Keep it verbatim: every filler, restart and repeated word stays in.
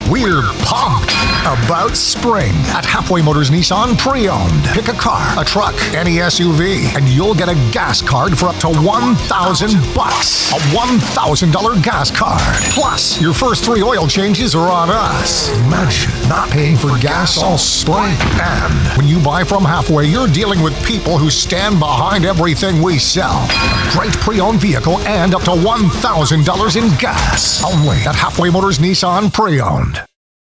We're pumped about spring at Halfway Motors Nissan Pre-Owned. Pick a car, a truck, any S U V, and you'll get a gas card for up to one thousand bucks. A one thousand dollars gas card. Plus, your first three oil changes are on us. Imagine not paying for gas all spring. And when you buy from Halfway, you're dealing with people who stand behind everything we sell. A great pre-owned vehicle and up to one thousand dollars in gas. Only at Halfway Motors Nissan Pre-Owned.